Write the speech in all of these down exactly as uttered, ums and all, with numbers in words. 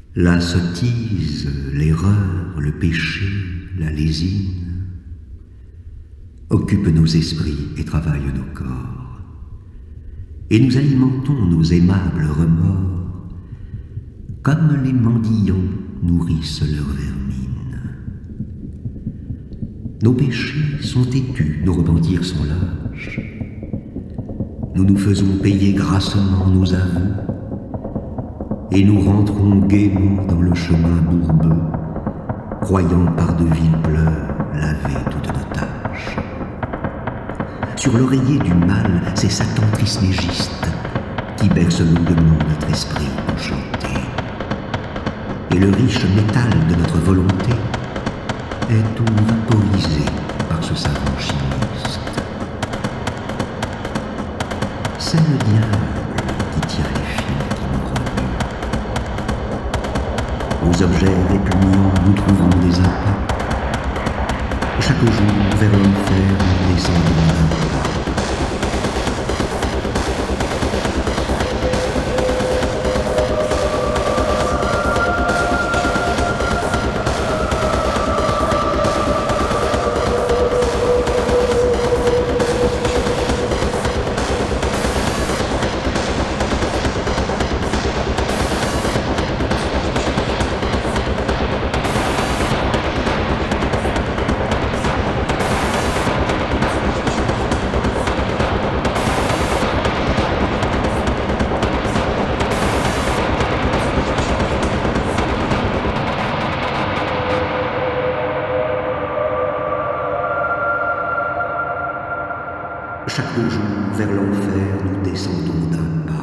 La sottise, l'erreur, le péché, la lésine occupent nos esprits et travaillent nos corps. Et nous alimentons nos aimables remords comme les mendiants nourrissent leur vermine. Nos péchés sont têtus, nos repentirs sont lâches. Nous nous faisons payer grassement nos aveux et nous rentrons gaiement dans le chemin bourbeux, croyant par de vils pleurs laver toutes nos tâches. Sur l'oreiller du mal, c'est Satan trismégiste qui berce longuement notre esprit enchanté. Et le riche métal de notre volonté est tout vaporisé par ce savant chimiste. C'est le diable qui tire les fils qui nous remuent. Aux objets répugnants, nous trouvons des appâts. Chaque jour, vers l'enfer, nous descendons d'un pas. Chaque jour, vers l'enfer, nous descendons d'un pas.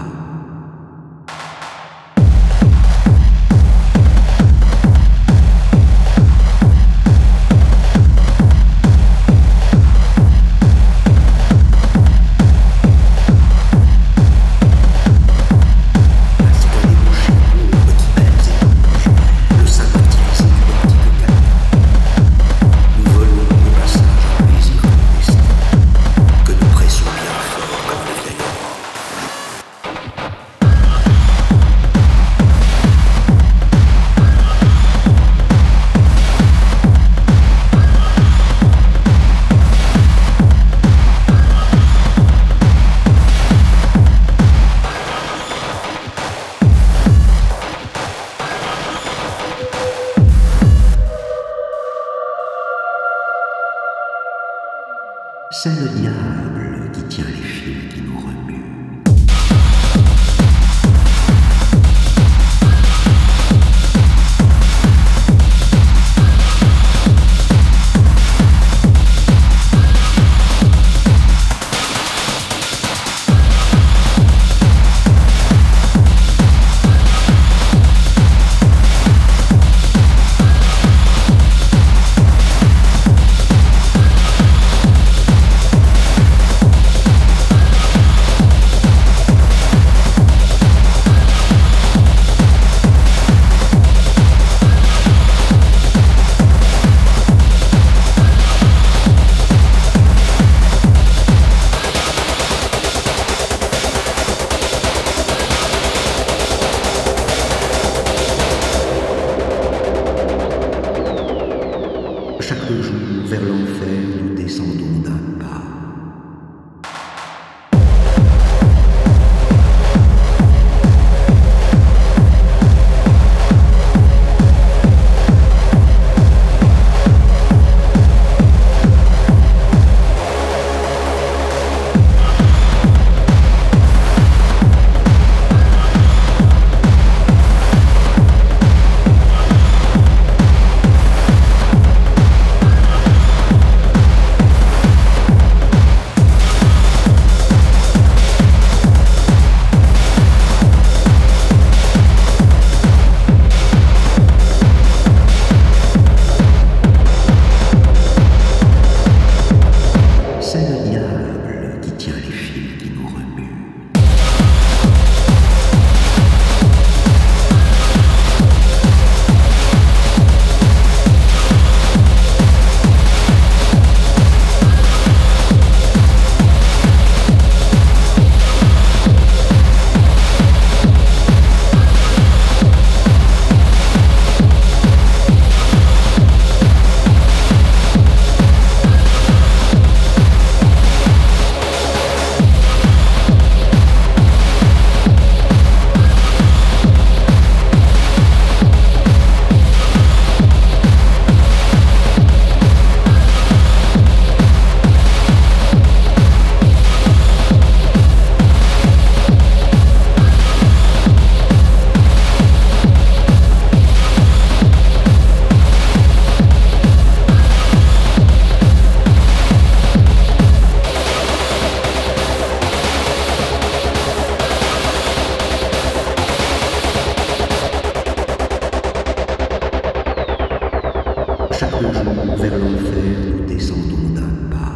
vers l'enfer, nous descendons d'un pas.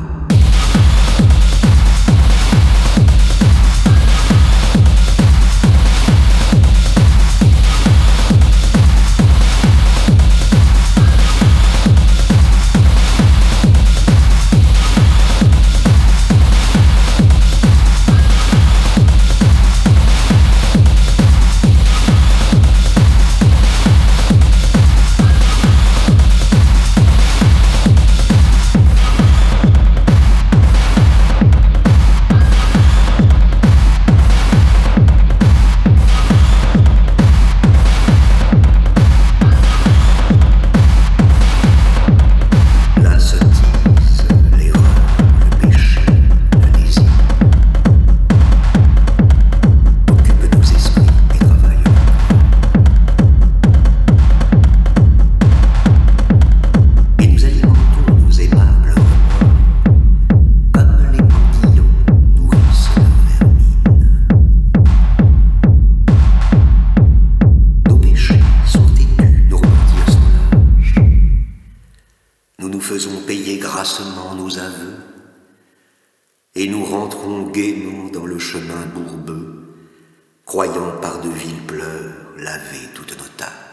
Faisons payer grassement nos aveux, et nous rentrons gaiement dans le chemin bourbeux, croyant par de vils pleurs laver toutes nos tâches.